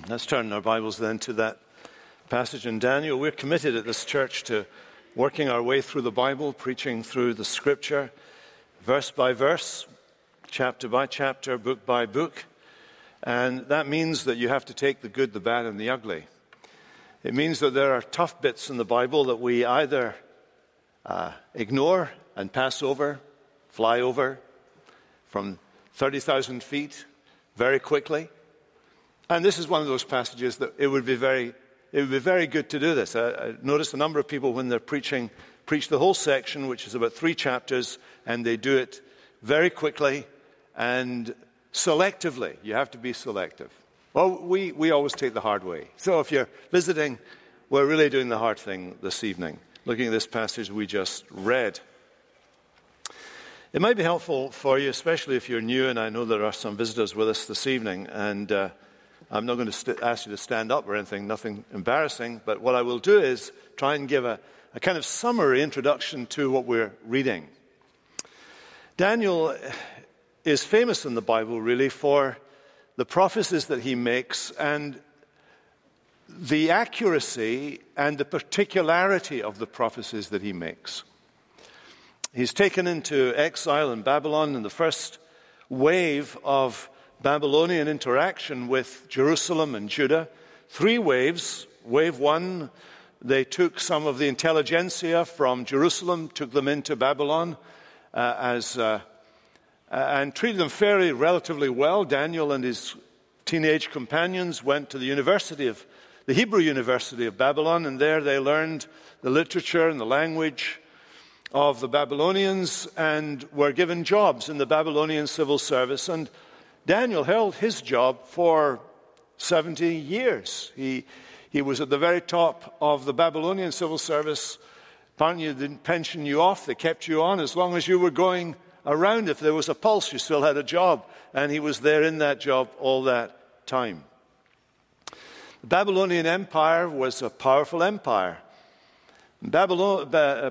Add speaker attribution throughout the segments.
Speaker 1: Let's turn our Bibles then to that passage in Daniel. We're committed at this church to working our way through the Bible, preaching through the Scripture, verse by verse, chapter by chapter, book by book. And that means that you have to take the good, the bad, and the ugly. It means that there are tough bits in the Bible that we either ignore and pass over, fly over from 30,000 feet very quickly. And this is one of those passages that it would be very good to do this. I notice a number of people when they're preach the whole section, which is about 3 chapters, and they do it very quickly and selectively. You have to be selective. Well, we always take the hard way. So if you're visiting, we're really doing the hard thing this evening, looking at this passage we just read. It might be helpful for you, especially if you're new, and I know there are some visitors with us this evening, and I'm not going to ask you to stand up or anything, nothing embarrassing, but what I will do is try and give a kind of summary introduction to what we're reading. Daniel is famous in the Bible, really, for the prophecies that he makes and the accuracy and the particularity of the prophecies that he makes. He's taken into exile in Babylon in the first wave of Babylonian interaction with Jerusalem and Judah. 3 waves. Wave 1, they took some of the intelligentsia from Jerusalem, took them into Babylon and treated them fairly relatively well. Daniel and his teenage companions went to the Hebrew University of Babylon, and there they learned the literature and the language of the Babylonians and were given jobs in the Babylonian civil service. And Daniel held his job for 70 years. He was at the very top of the Babylonian civil service. Apparently they didn't pension you off. They kept you on as long as you were going around. If there was a pulse, you still had a job. And he was there in that job all that time. The Babylonian Empire was a powerful empire. Daniel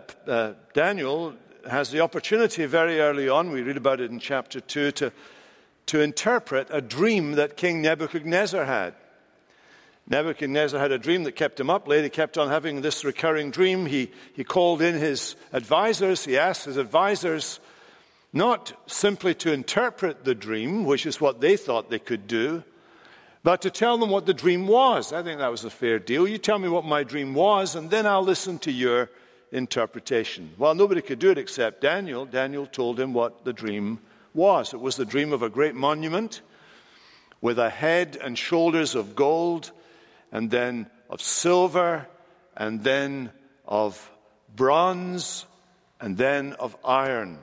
Speaker 1: has the opportunity very early on, we read about it in chapter 2, to interpret a dream that King Nebuchadnezzar had. Nebuchadnezzar had a dream that kept him up late. He kept on having this recurring dream. He called in his advisors. He asked his advisors not simply to interpret the dream, which is what they thought they could do, but to tell them what the dream was. I think that was a fair deal. You tell me what my dream was, and then I'll listen to your interpretation. Well, nobody could do it except Daniel. Daniel told him what the dream was. It was the dream of a great monument with a head and shoulders of gold, and then of silver, and then of bronze, and then of iron.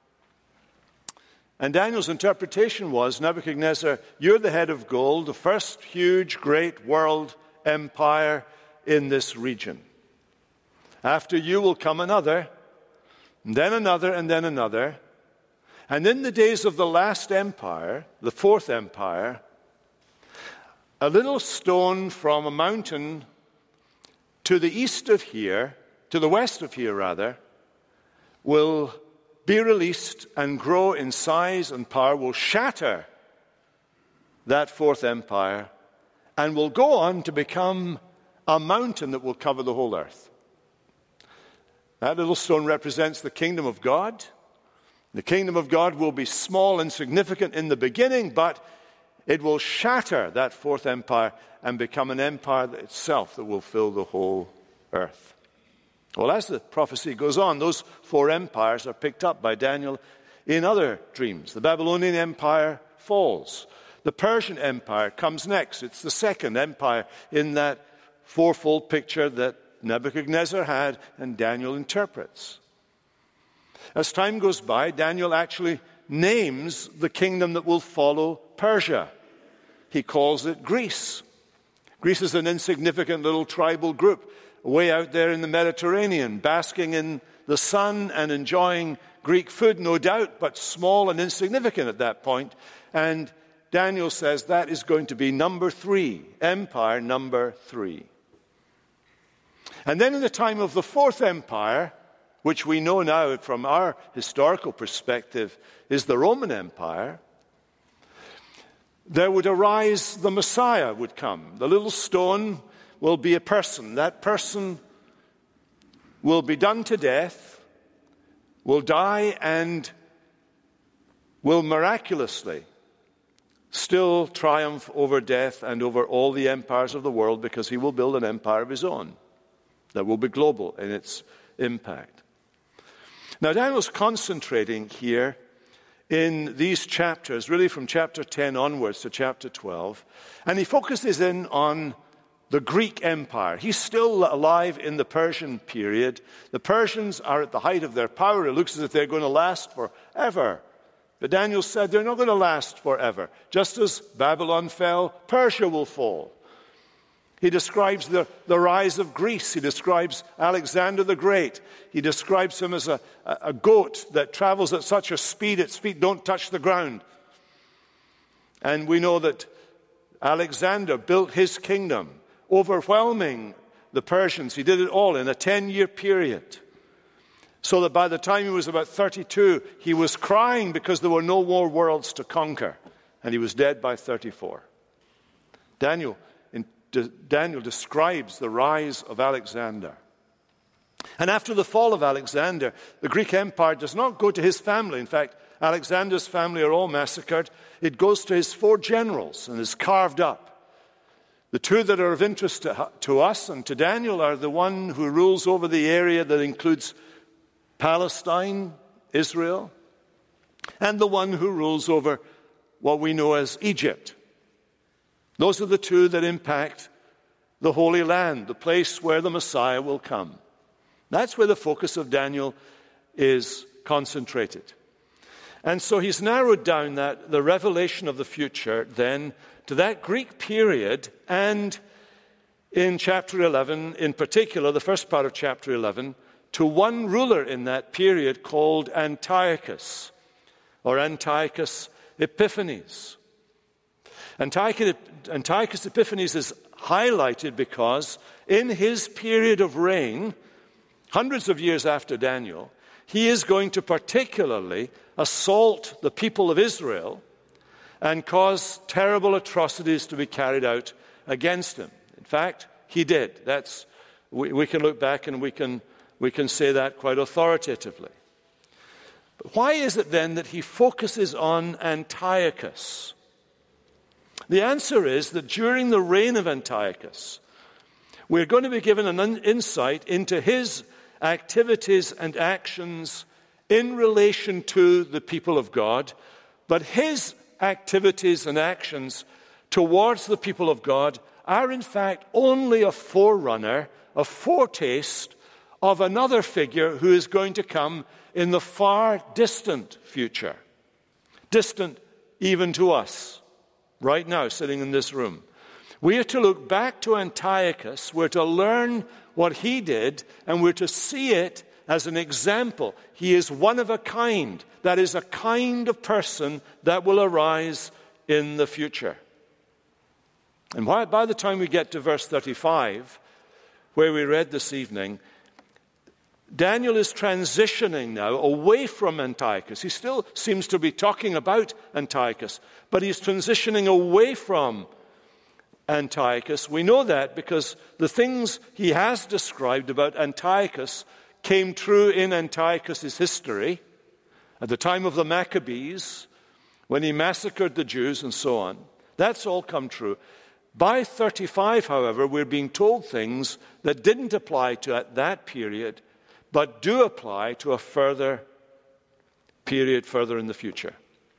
Speaker 1: And Daniel's interpretation was, Nebuchadnezzar, you're the head of gold, the first huge, great world empire in this region. After you will come another, and then another, and then another. And in the days of the last empire, the 4th empire, a little stone from a mountain to the east of here, to the west of here rather, will be released and grow in size and power, will shatter that 4th empire, and will go on to become a mountain that will cover the whole earth. That little stone represents the kingdom of God. The kingdom of God will be small and insignificant in the beginning, but it will shatter that 4th empire and become an empire itself that will fill the whole earth. Well, as the prophecy goes on, those 4 empires are picked up by Daniel in other dreams. The Babylonian Empire falls. The Persian Empire comes next. It's the 2nd empire in that 4-fold picture that Nebuchadnezzar had and Daniel interprets. As time goes by, Daniel actually names the kingdom that will follow Persia. He calls it Greece. Greece is an insignificant little tribal group way out there in the Mediterranean, basking in the sun and enjoying Greek food, no doubt, but small and insignificant at that point. And Daniel says that is going to be number 3, empire number 3. And then in the time of the 4th empire, which we know now from our historical perspective is the Roman Empire, there would arise, the Messiah would come. The little stone will be a person. That person will be done to death, will die, and will miraculously still triumph over death and over all the empires of the world, because he will build an empire of his own that will be global in its impact. Now, Daniel's concentrating here in these chapters, really from chapter 10 onwards to chapter 12, and he focuses in on the Greek Empire. He's still alive in the Persian period. The Persians are at the height of their power. It looks as if they're going to last forever. But Daniel said they're not going to last forever. Just as Babylon fell, Persia will fall. He describes the rise of Greece. He describes Alexander the Great. He describes him as a goat that travels at such a speed its feet don't touch the ground. And we know that Alexander built his kingdom, overwhelming the Persians. He did it all in a 10-year period. So that by the time he was about 32, he was crying because there were no more worlds to conquer. And he was dead by 34. Daniel describes the rise of Alexander. And after the fall of Alexander, the Greek Empire does not go to his family. In fact, Alexander's family are all massacred. It goes to his 4 generals and is carved up. The 2 that are of interest to us and to Daniel are the one who rules over the area that includes Palestine, Israel, and the one who rules over what we know as Egypt. Those are the 2 that impact the Holy Land, the place where the Messiah will come. That's where the focus of Daniel is concentrated. And so he's narrowed down the revelation of the future then to that Greek period, and in chapter 11, in particular, the first part of chapter 11, to one ruler in that period called Antiochus, or Antiochus Epiphanes. Antiochus Epiphanes is highlighted because in his period of reign, hundreds of years after Daniel, he is going to particularly assault the people of Israel and cause terrible atrocities to be carried out against him. In fact, he did. We can look back and we can say that quite authoritatively. But why is it then that he focuses on Antiochus? The answer is that during the reign of Antiochus, we're going to be given an insight into his activities and actions in relation to the people of God, but his activities and actions towards the people of God are in fact only a forerunner, a foretaste of another figure who is going to come in the far distant future, distant even to us, right now sitting in this room. We are to look back to Antiochus, we're to learn what he did, and we're to see it as an example. He is one of a kind. That is a kind of person that will arise in the future. And by the time we get to verse 35, where we read this evening, Daniel is transitioning now away from Antiochus. He still seems to be talking about Antiochus, but he's transitioning away from Antiochus. We know that because the things he has described about Antiochus came true in Antiochus' history at the time of the Maccabees, when he massacred the Jews and so on. That's all come true. By 35, however, we're being told things that didn't apply to that period, but do apply to a further period further in the future.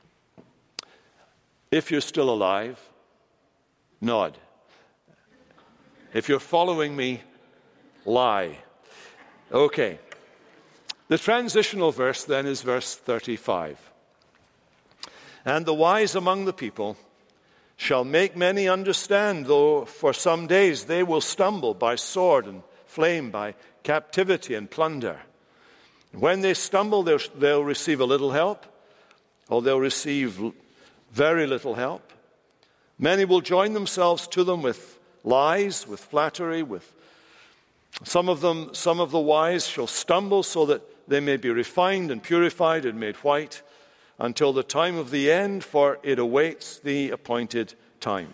Speaker 1: If you're still alive, nod. If you're following me, lie. Okay. The transitional verse then is verse 35. And the wise among the people shall make many understand, though for some days they will stumble by sword and flame, by captivity and plunder. When they stumble, they'll receive a little help, or they'll receive very little help. Many will join themselves to them with lies, with flattery, with some of the wise shall stumble so that they may be refined and purified and made white until the time of the end, for it awaits the appointed time.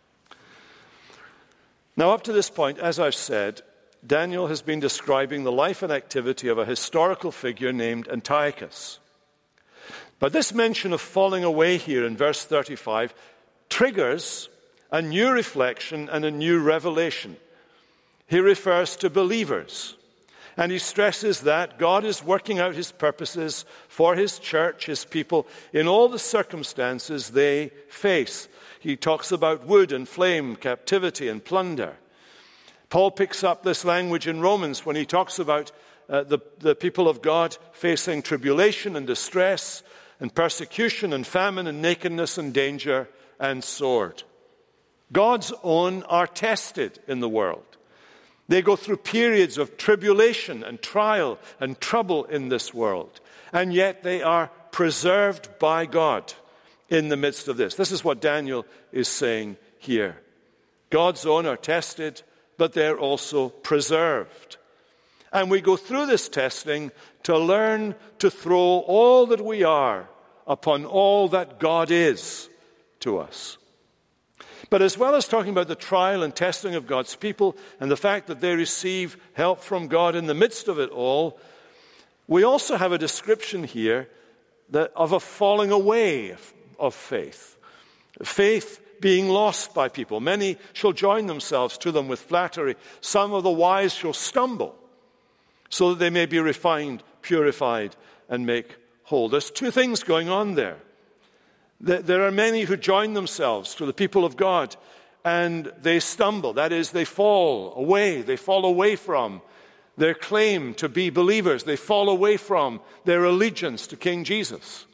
Speaker 1: Now, up to this point, as I've said, Daniel has been describing the life and activity of a historical figure named Antiochus. But this mention of falling away here in verse 35 triggers a new reflection and a new revelation. He refers to believers, and he stresses that God is working out his purposes for his church, his people, in all the circumstances they face. He talks about wood and flame, captivity and plunder. Paul picks up this language in Romans when he talks about the people of God facing tribulation and distress and persecution and famine and nakedness and danger and sword. God's own are tested in the world. They go through periods of tribulation and trial and trouble in this world, and yet they are preserved by God in the midst of this. This is what Daniel is saying here. God's own are tested, but they're also preserved. And we go through this testing to learn to throw all that we are upon all that God is to us. But as well as talking about the trial and testing of God's people and the fact that they receive help from God in the midst of it all, we also have a description here of a falling away of faith. Faith being lost by people. Many shall join themselves to them with flattery. Some of the wise shall stumble, so that they may be refined, purified, and make whole. There's two things going on there. There are many who join themselves to the people of God, and they stumble. That is, they fall away. They fall away from their claim to be believers. They fall away from their allegiance to King Jesus.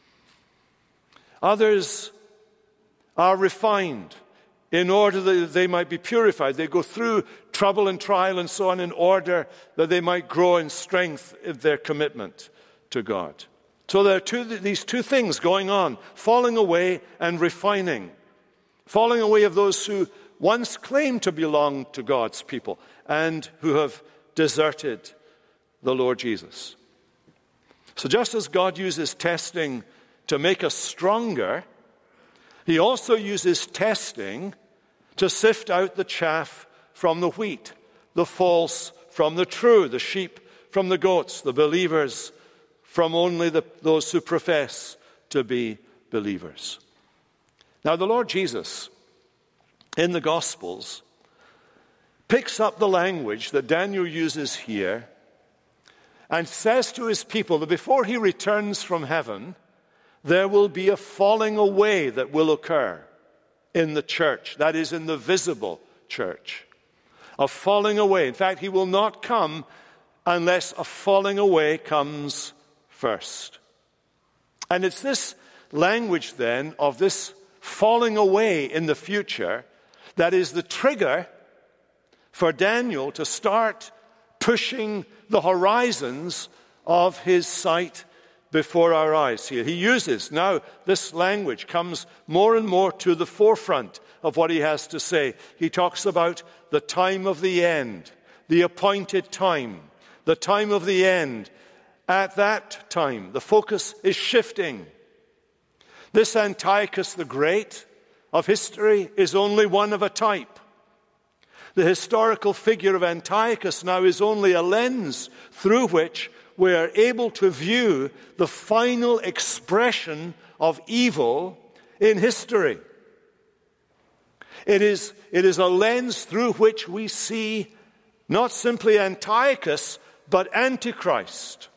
Speaker 1: Others are refined in order that they might be purified. They go through trouble and trial and so on in order that they might grow in strength in their commitment to God. So there are these two things going on, falling away and refining. Falling away of those who once claimed to belong to God's people and who have deserted the Lord Jesus. So just as God uses testing to make us stronger, he also uses testing to sift out the chaff from the wheat, the false from the true, the sheep from the goats, the believers from only those who profess to be believers. Now, the Lord Jesus, in the Gospels, picks up the language that Daniel uses here and says to his people that before he returns from heaven, there will be a falling away that will occur in the church, that is, in the visible church. A falling away. In fact, he will not come unless a falling away comes first. And it's this language then of this falling away in the future that is the trigger for Daniel to start pushing the horizons of his sight before our eyes here. He uses now this language comes more and more to the forefront of what he has to say. He talks about the time of the end, the appointed time, the time of the end. At that time, the focus is shifting. This Antiochus the Great of history is only one of a type. The historical figure of Antiochus now is only a lens through which we are able to view the final expression of evil in history. It is a lens through which we see not simply Antiochus, but Antichrist.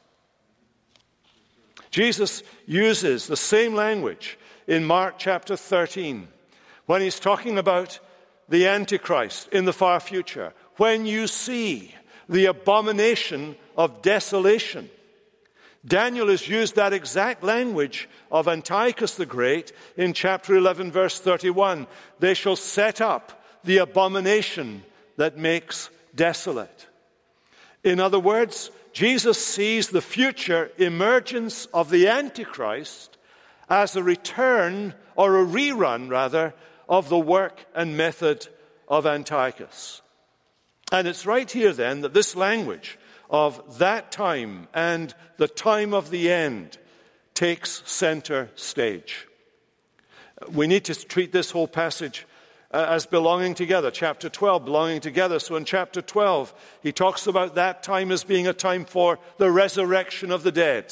Speaker 1: Jesus uses the same language in Mark chapter 13 when he's talking about the Antichrist in the far future. When you see the abomination of desolation. Daniel has used that exact language of Antiochus the Great in chapter 11, verse 31. They shall set up the abomination that makes desolate. In other words, Jesus sees the future emergence of the Antichrist as a return, or a rerun rather, of the work and method of Antiochus. And it's right here then that this language of that time and the time of the end takes center stage. We need to treat this whole passage as belonging together. Chapter 12, belonging together. So in chapter 12, he talks about that time as being a time for the resurrection of the dead.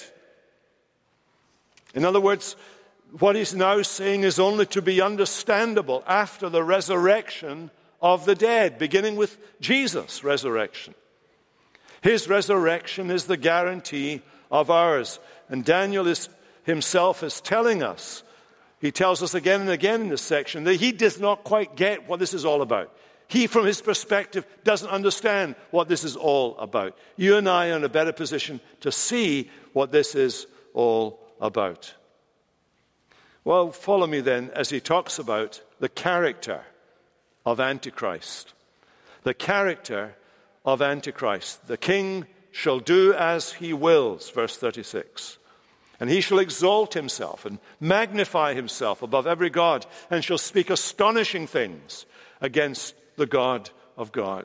Speaker 1: In other words, what he's now saying is only to be understandable after the resurrection of the dead, beginning with Jesus' resurrection. His resurrection is the guarantee of ours. And Daniel himself is telling us, he tells us again and again in this section, that he does not quite get what this is all about. He, from his perspective, doesn't understand what this is all about. You and I are in a better position to see what this is all about. Well, follow me then as he talks about the character of Antichrist. The character of Antichrist. The king shall do as he wills, verse 36. And he shall exalt himself and magnify himself above every god, and shall speak astonishing things against the God of God.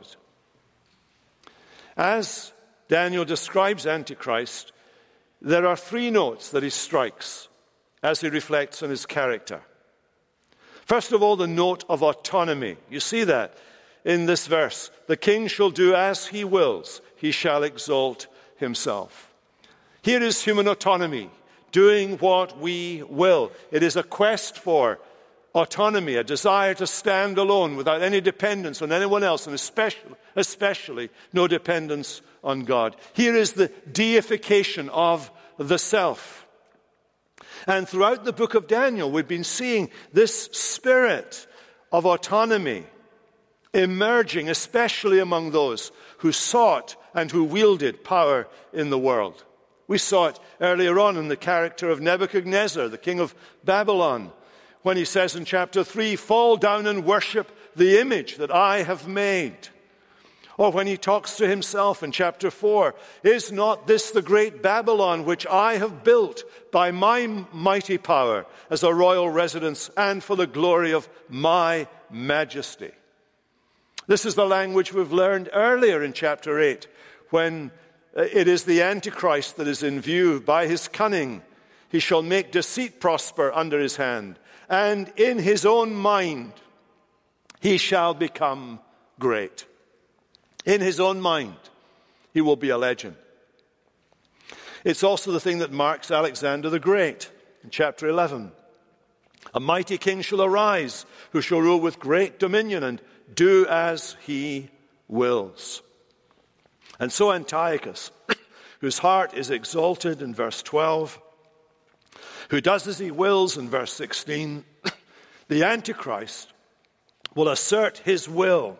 Speaker 1: As Daniel describes Antichrist, there are three notes that he strikes as he reflects on his character. First of all, the note of autonomy. You see that in this verse. The king shall do as he wills. He shall exalt himself. Here is human autonomy, doing what we will. It is a quest for autonomy, a desire to stand alone without any dependence on anyone else, and especially no dependence on God. Here is the deification of the self. And throughout the book of Daniel, we've been seeing this spirit of autonomy emerging, especially among those who sought and who wielded power in the world. We saw it earlier on in the character of Nebuchadnezzar, the king of Babylon, when he says in chapter 3, "Fall down and worship the image that I have made." Or when he talks to himself in chapter 4, "Is not this the great Babylon which I have built by my mighty power as a royal residence and for the glory of my majesty?" This is the language we've learned earlier in chapter 8, when it is the Antichrist that is in view. By his cunning he shall make deceit prosper under his hand, and in his own mind he shall become great. In his own mind, he will be a legend. It's also the thing that marks Alexander the Great in chapter 11. "A mighty king shall arise, who shall rule with great dominion and do as he wills." And so Antiochus, whose heart is exalted in verse 12, who does as he wills in verse 16, the Antichrist will assert his will.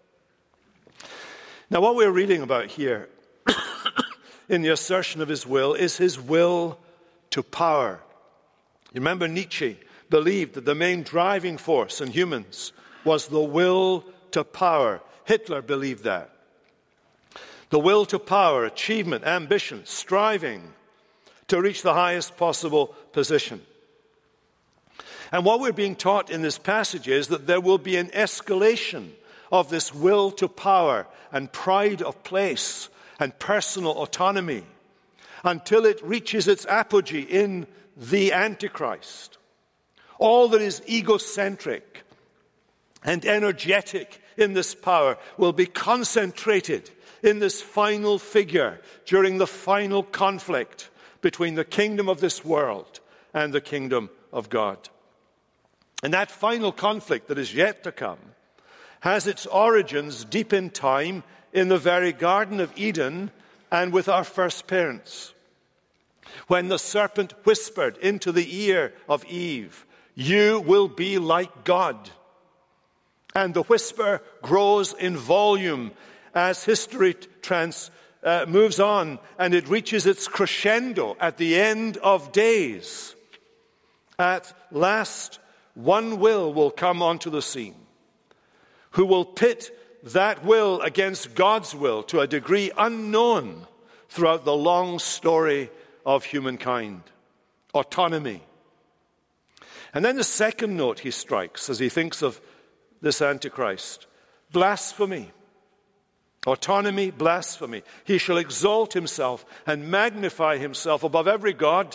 Speaker 1: Now, what we're reading about here in the assertion of his will is his will to power. You remember Nietzsche believed that the main driving force in humans was the will to power. Hitler believed that. The will to power, achievement, ambition, striving to reach the highest possible position. And what we're being taught in this passage is that there will be an escalation of this will to power and pride of place and personal autonomy until it reaches its apogee in the Antichrist. All that is egocentric and energetic in this power will be concentrated in this final figure during the final conflict between the kingdom of this world and the kingdom of God. And that final conflict that is yet to come has its origins deep in time in the very Garden of Eden and with our first parents. When the serpent whispered into the ear of Eve, "You will be like God." And the whisper grows in volume as history moves on, and it reaches its crescendo at the end of days. At last, one will come onto the scene, who will pit that will against God's will to a degree unknown throughout the long story of humankind. Autonomy. And then the second note he strikes as he thinks of this Antichrist: blasphemy. Autonomy, blasphemy. He shall exalt himself and magnify himself above every god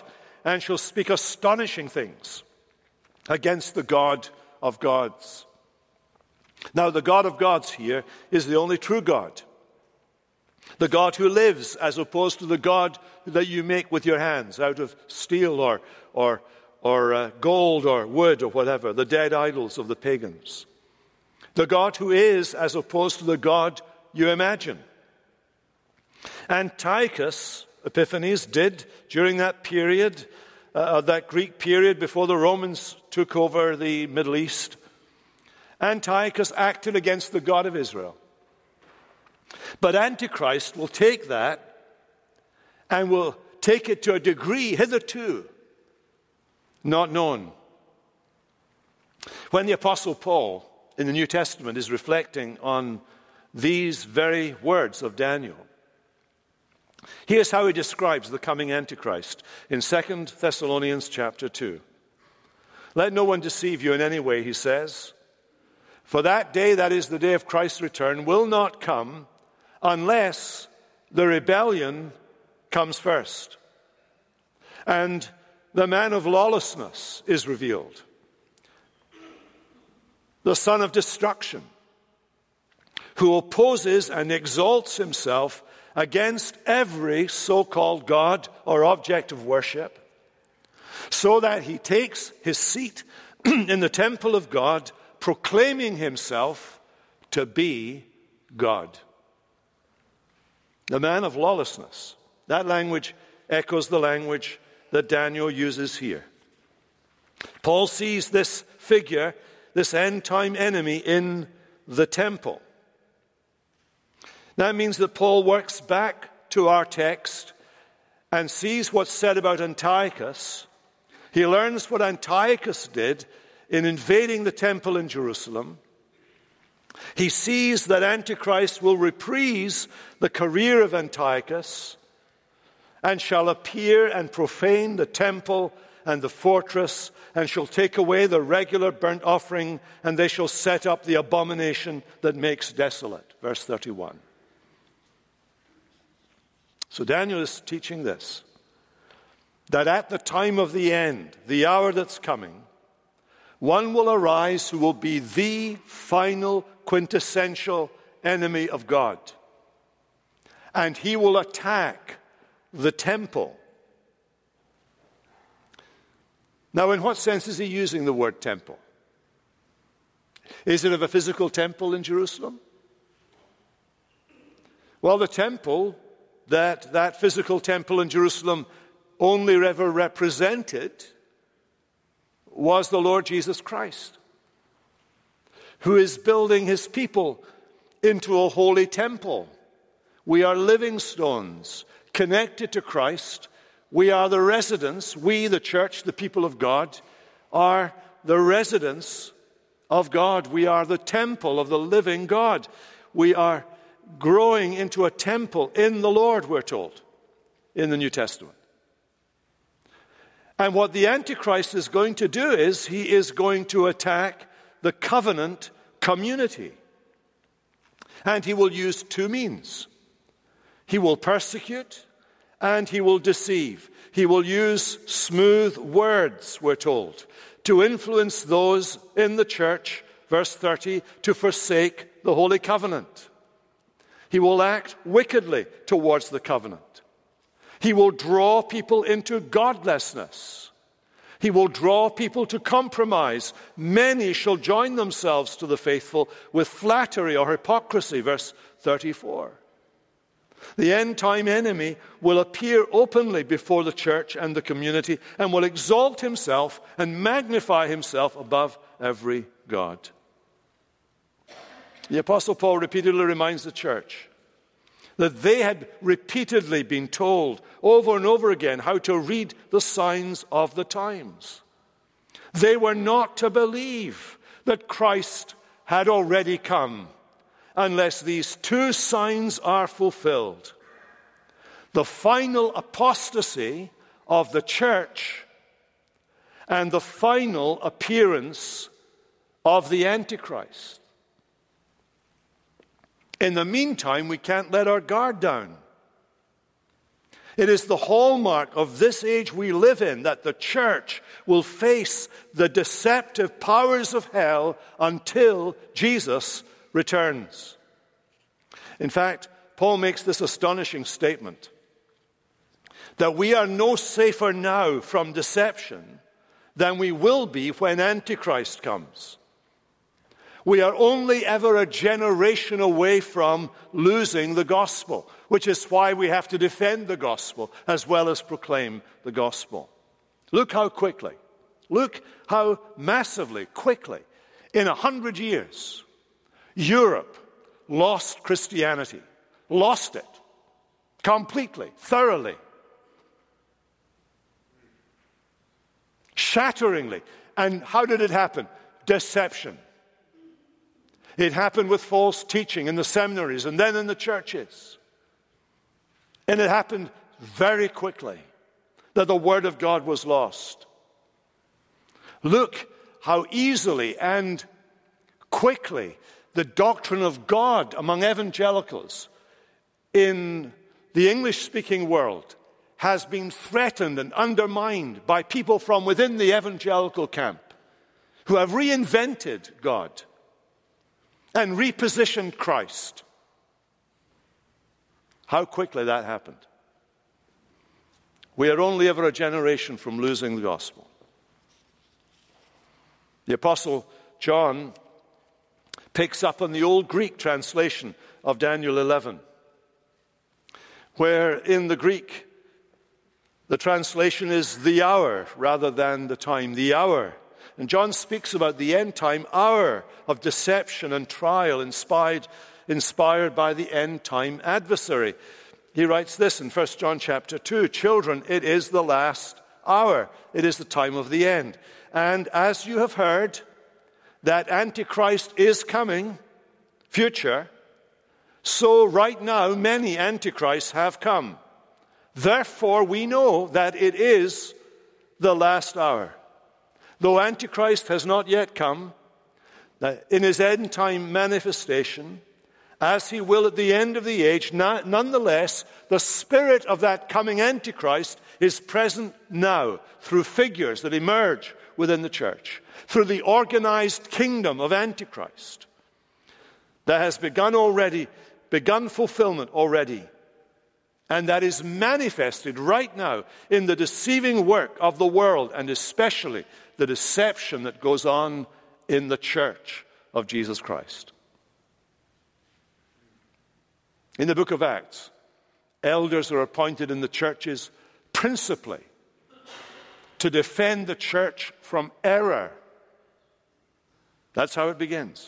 Speaker 1: and shall speak astonishing things against the God of gods. Now, the God of gods here is the only true God. The God who lives, as opposed to the God that you make with your hands out of steel or gold or wood or whatever, the dead idols of the pagans. The God who is, as opposed to the God you imagine. Antiochus Epiphanes did during that period, that Greek period before the Romans took over the Middle East. Antiochus acted against the God of Israel. But Antichrist will take that and will take it to a degree hitherto not known. When the Apostle Paul in the New Testament is reflecting on these very words of Daniel, here's how he describes the coming Antichrist in 2 Thessalonians chapter 2. Let no one deceive you in any way, he says. For that day, that is the day of Christ's return, will not come unless the rebellion comes first, and the man of lawlessness is revealed, the son of destruction, who opposes and exalts himself against every so-called God or object of worship, so that he takes his seat in the temple of God, proclaiming himself to be God. The man of lawlessness. That language echoes the language that Daniel uses here. Paul sees this figure, this end-time enemy, in the temple. That means that Paul works back to our text and sees what's said about Antiochus. He learns what Antiochus did in invading the temple in Jerusalem. He sees that Antichrist will reprise the career of Antiochus and shall appear and profane the temple and the fortress, and shall take away the regular burnt offering, and they shall set up the abomination that makes desolate. Verse 31. So Daniel is teaching this, that at the time of the end, the hour that's coming, one will arise who will be the final quintessential enemy of God. And he will attack the temple. Now, in what sense is he using the word temple? Is it of a physical temple in Jerusalem? Well, the temple that physical temple in Jerusalem only ever represented was the Lord Jesus Christ, who is building his people into a holy temple. We are living stones connected to Christ. We are the residents, we, the church, the people of God, are the residents of God. We are the temple of the living God. We are growing into a temple in the Lord, we're told, in the New Testament. And what the Antichrist is going to do is he is going to attack the covenant community. And he will use two means. He will persecute and he will deceive. He will use smooth words, we're told, to influence those in the church, verse 30, to forsake the Holy Covenant. He will act wickedly towards the covenant. He will draw people into godlessness. He will draw people to compromise. Many shall join themselves to the faithful with flattery or hypocrisy, verse 34. The end-time enemy will appear openly before the church and the community and will exalt himself and magnify himself above every god. The Apostle Paul repeatedly reminds the church that they had repeatedly been told over and over again how to read the signs of the times. They were not to believe that Christ had already come unless these two signs are fulfilled. The final apostasy of the church and the final appearance of the Antichrist. In the meantime, we can't let our guard down. It is the hallmark of this age we live in that the church will face the deceptive powers of hell until Jesus returns. In fact, Paul makes this astonishing statement that we are no safer now from deception than we will be when Antichrist comes. We are only ever a generation away from losing the gospel, which is why we have to defend the gospel as well as proclaim the gospel. Look how quickly, look how massively quickly, in 100 years, Europe lost Christianity, lost it completely, thoroughly, shatteringly. And how did it happen? Deception. It happened with false teaching in the seminaries and then in the churches. And it happened very quickly that the Word of God was lost. Look how easily and quickly the doctrine of God among evangelicals in the English-speaking world has been threatened and undermined by people from within the evangelical camp who have reinvented God and repositioned Christ. How quickly that happened. We are only ever a generation from losing the gospel. The Apostle John picks up on the old Greek translation of Daniel 11, where in the Greek the translation is the hour rather than the time, the hour. And John speaks about the end time hour of deception and trial inspired by the end time adversary. He writes this in 1 John chapter 2, "Children, it is the last hour. It is the time of the end. And as you have heard that Antichrist is coming, future, so right now many Antichrists have come. Therefore we know that it is the last hour. Though Antichrist has not yet come, in his end time manifestation, as he will at the end of the age, nonetheless, the spirit of that coming Antichrist is present now through figures that emerge within the church, through the organized kingdom of Antichrist that has begun fulfillment already, and that is manifested right now in the deceiving work of the world, and especially the deception that goes on in the church of Jesus Christ. In the book of Acts, elders are appointed in the churches principally to defend the church from error. That's how it begins.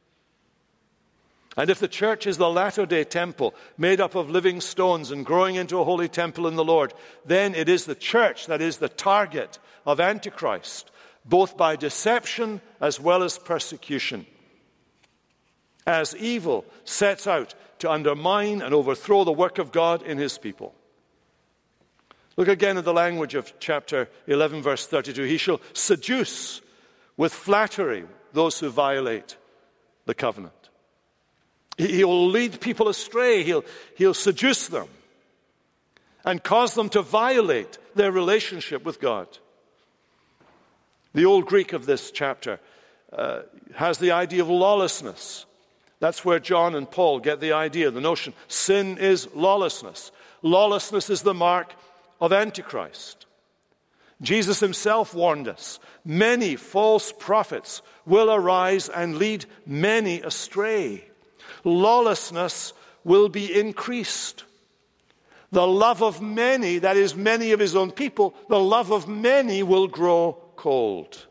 Speaker 1: And if the church is the latter-day temple made up of living stones and growing into a holy temple in the Lord, then it is the church that is the target of Antichrist, both by deception as well as persecution, as evil sets out to undermine and overthrow the work of God in his people. Look again at the language of chapter 11, verse 32. He shall seduce with flattery those who violate the covenant. He will lead people astray. He'll seduce them and cause them to violate their relationship with God. The old Greek of this chapter has the idea of lawlessness. That's where John and Paul get the idea, the notion. Sin is lawlessness. Lawlessness is the mark of Antichrist. Jesus himself warned us, many false prophets will arise and lead many astray. Lawlessness will be increased. The love of many, that is many of his own people, the love of many will grow cold.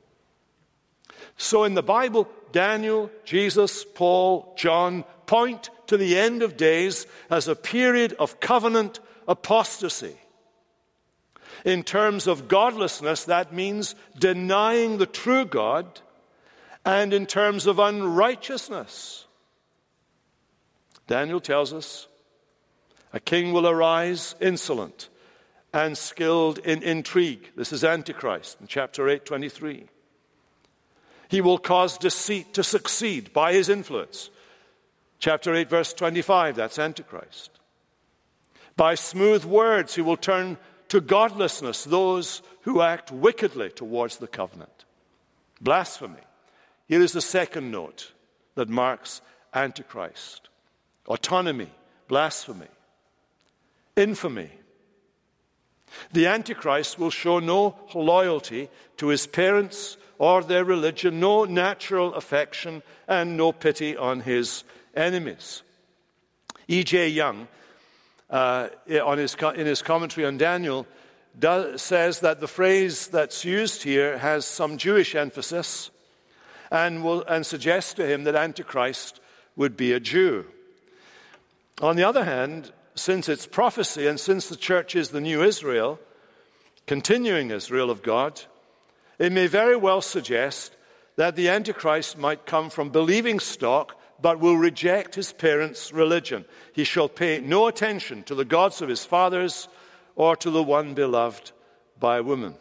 Speaker 1: So in the Bible, Daniel, Jesus, Paul, John point to the end of days as a period of covenant apostasy. In terms of godlessness, that means denying the true God, and in terms of unrighteousness, Daniel tells us, a king will arise insolent and skilled in intrigue. This is Antichrist in chapter 8:23. He will cause deceit to succeed by his influence. Chapter 8, verse 25, that's Antichrist. By smooth words he will turn to godlessness those who act wickedly towards the covenant. Blasphemy. Here is the second note that marks Antichrist. Autonomy, blasphemy, infamy. The Antichrist will show no loyalty to his parents or their religion, no natural affection, and no pity on his enemies. E.J. Young, in his commentary on Daniel, says that the phrase that's used here has some Jewish emphasis and suggests to him that Antichrist would be a Jew. On the other hand, since it's prophecy and since the church is the new Israel, continuing Israel of God, it may very well suggest that the Antichrist might come from believing stock but will reject his parents' religion. He shall pay no attention to the gods of his fathers or to the one beloved by a woman.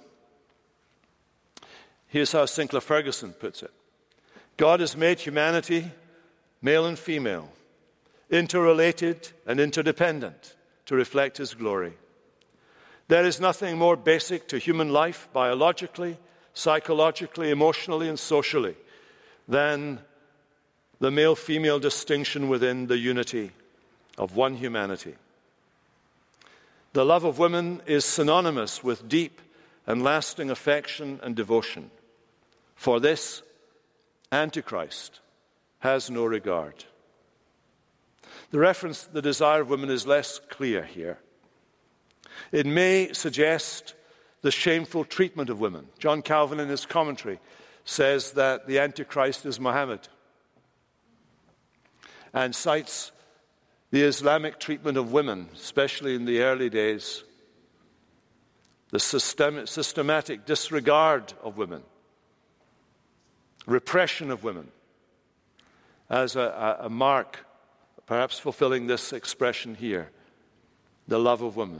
Speaker 1: Here's how Sinclair Ferguson puts it. God has made humanity, male and female, interrelated and interdependent to reflect his glory. There is nothing more basic to human life biologically, psychologically, emotionally, and socially than the male-female distinction within the unity of one humanity. The love of women is synonymous with deep and lasting affection and devotion. For this, Antichrist has no regard. The reference to the desire of women is less clear here. It may suggest the shameful treatment of women. John Calvin, in his commentary, says that the Antichrist is Muhammad and cites the Islamic treatment of women, especially in the early days, the systematic disregard of women, repression of women, as a mark, perhaps fulfilling this expression here, the love of woman.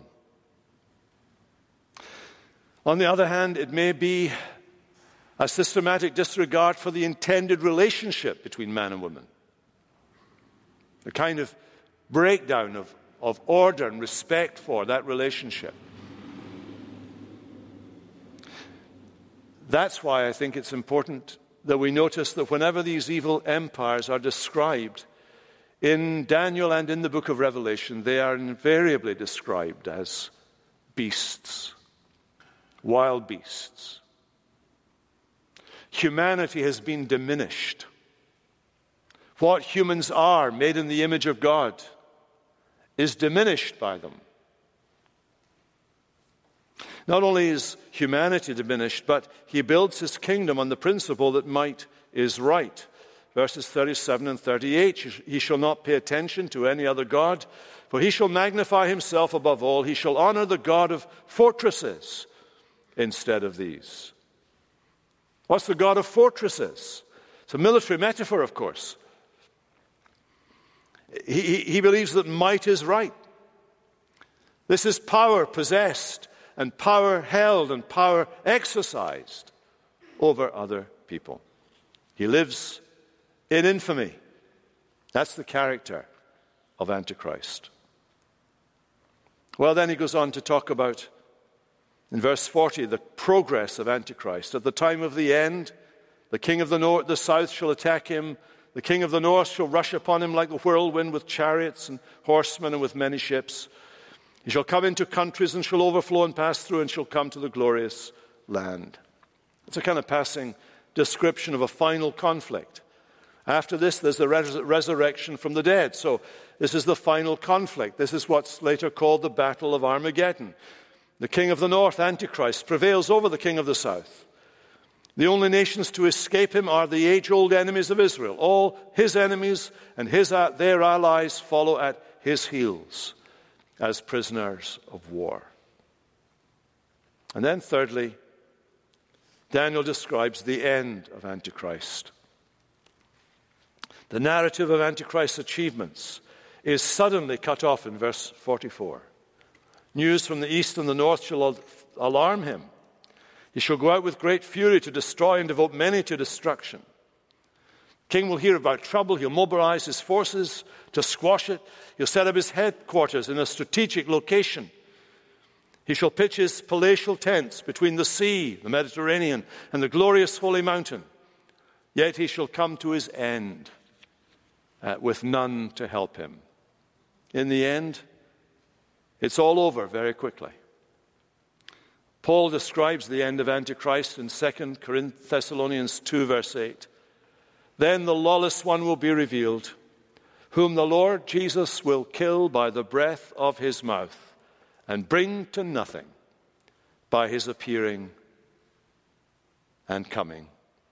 Speaker 1: On the other hand, it may be a systematic disregard for the intended relationship between man and woman, a kind of breakdown of order and respect for that relationship. That's why I think it's important that we notice that whenever these evil empires are described in Daniel and in the book of Revelation, they are invariably described as beasts, wild beasts. Humanity has been diminished. What humans are, made in the image of God, is diminished by them. Not only is humanity diminished, but he builds his kingdom on the principle that might is right. Verses 37 and 38, he shall not pay attention to any other god, for he shall magnify himself above all. He shall honor the God of fortresses instead of these. What's the God of fortresses? It's a military metaphor, of course. He believes that might is right. This is power possessed and power held and power exercised over other people. He lives in infamy. That's the character of Antichrist. Well, then he goes on to talk about, in verse 40, the progress of Antichrist. At the time of the end, the king of the south shall attack him. The king of the north shall rush upon him like the whirlwind with chariots and horsemen and with many ships. He shall come into countries and shall overflow and pass through and shall come to the glorious land. It's a kind of passing description of a final conflict. After this, there's the resurrection from the dead. So this is the final conflict. This is what's later called the Battle of Armageddon. The king of the north, Antichrist, prevails over the king of the south. The only nations to escape him are the age-old enemies of Israel. All his enemies and their allies follow at his heels as prisoners of war. And then thirdly, Daniel describes the end of Antichrist. The narrative of Antichrist's achievements is suddenly cut off in verse 44. News from the east and the north shall alarm him. He shall go out with great fury to destroy and devote many to destruction. King will hear about trouble. He'll mobilize his forces to squash it. He'll set up his headquarters in a strategic location. He shall pitch his palatial tents between the sea, the Mediterranean, and the glorious holy mountain. Yet he shall come to his end with none to help him. In the end, it's all over very quickly. Paul describes the end of Antichrist in 2 Thessalonians 2, verse 8. Then the lawless one will be revealed, whom the Lord Jesus will kill by the breath of his mouth and bring to nothing by his appearing and coming.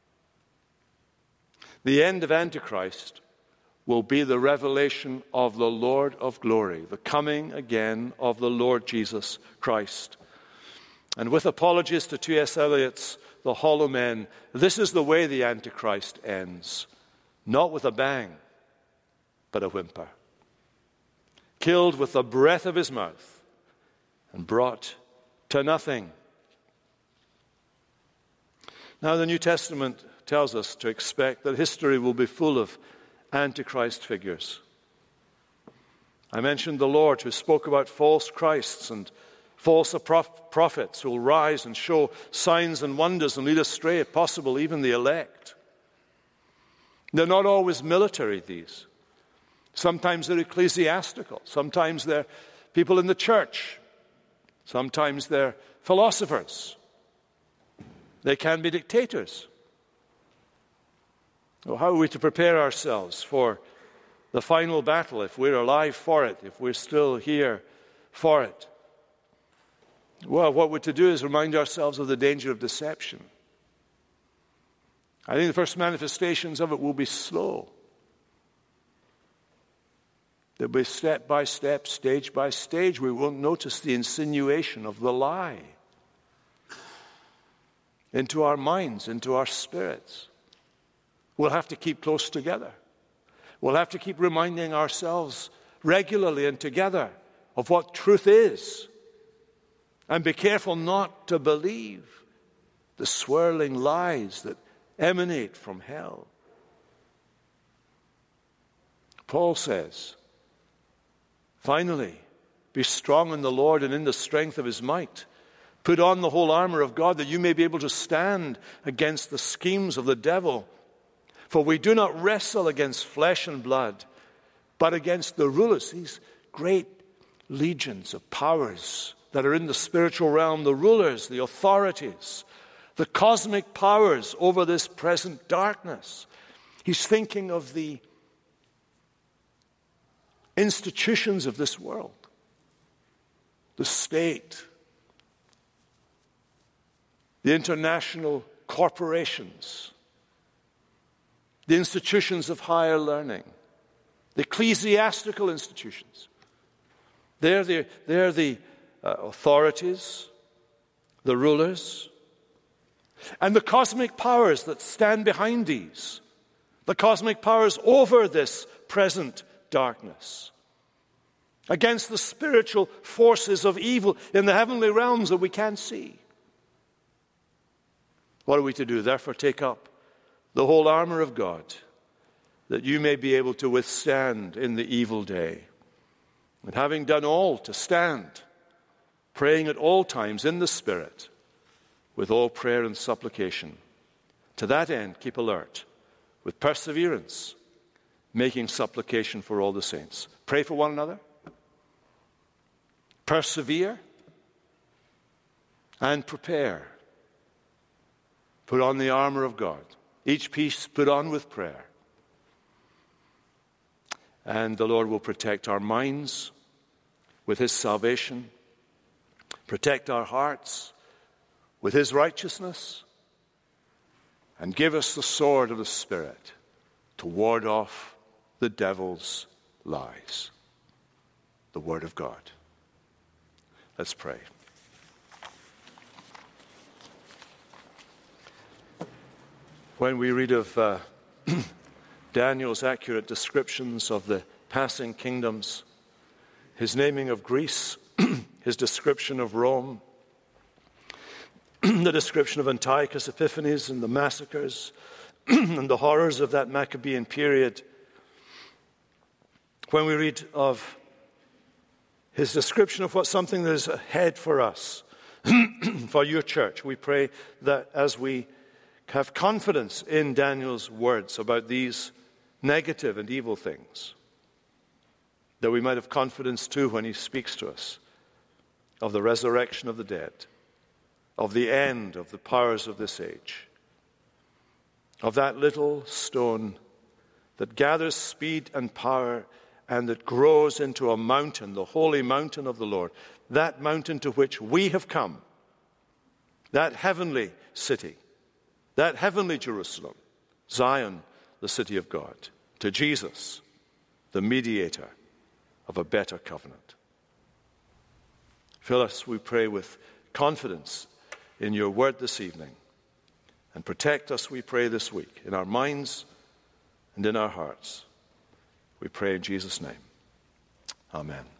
Speaker 1: The end of Antichrist will be the revelation of the Lord of glory, the coming again of the Lord Jesus Christ. And with apologies to T.S. Eliot's The Hollow Men, this is the way the Antichrist ends. Not with a bang, but a whimper. Killed with the breath of his mouth and brought to nothing. Now the New Testament tells us to expect that history will be full of Antichrist figures. I mentioned the Lord who spoke about false Christs and false prophets who will rise and show signs and wonders and lead astray, if possible, even the elect. They're not always military, these. Sometimes they're ecclesiastical. Sometimes they're people in the church. Sometimes they're philosophers. They can be dictators. Well, how are we to prepare ourselves for the final battle, if we're alive for it, if we're still here for it? Well, what we're to do is remind ourselves of the danger of deception. I think the first manifestations of it will be slow. They'll be step by step, stage by stage. We won't notice the insinuation of the lie into our minds, into our spirits. We'll have to keep close together. We'll have to keep reminding ourselves regularly and together of what truth is. And be careful not to believe the swirling lies that emanate from hell. Paul says, finally, be strong in the Lord and in the strength of his might. Put on the whole armor of God that you may be able to stand against the schemes of the devil. For we do not wrestle against flesh and blood, but against the rulers, these great legions of powers that are in the spiritual realm, the rulers, the authorities, the cosmic powers over this present darkness. He's thinking of the institutions of this world, the state, the international corporations, the institutions of higher learning, the ecclesiastical institutions. They're the authorities, the rulers, and the cosmic powers that stand behind these, the cosmic powers over this present darkness, against the spiritual forces of evil in the heavenly realms that we can't see. What are we to do? Therefore, take up the whole armor of God, that you may be able to withstand in the evil day. And having done all, to stand, praying at all times in the Spirit, with all prayer and supplication. To that end, keep alert, with perseverance, making supplication for all the saints. Pray for one another. Persevere. And prepare. Put on the armor of God. Each piece put on with prayer. And the Lord will protect our minds with his salvation, protect our hearts with his righteousness, and give us the sword of the Spirit to ward off the devil's lies. The Word of God. Let's pray. When we read of Daniel's accurate descriptions of the passing kingdoms, his naming of Greece, his description of Rome, the description of Antiochus Epiphanes and the massacres, and the horrors of that Maccabean period, when we read of his description of what something that is ahead for us, for your church, we pray that as we have confidence in Daniel's words about these negative and evil things, that we might have confidence too when he speaks to us of the resurrection of the dead, of the end of the powers of this age, of that little stone that gathers speed and power and that grows into a mountain, the holy mountain of the Lord, that mountain to which we have come, that heavenly city, that heavenly Jerusalem, Zion, the city of God, to Jesus, the mediator of a better covenant. Fill us, we pray, with confidence in your word this evening, and protect us, we pray, this week, in our minds and in our hearts. We pray in Jesus' name. Amen.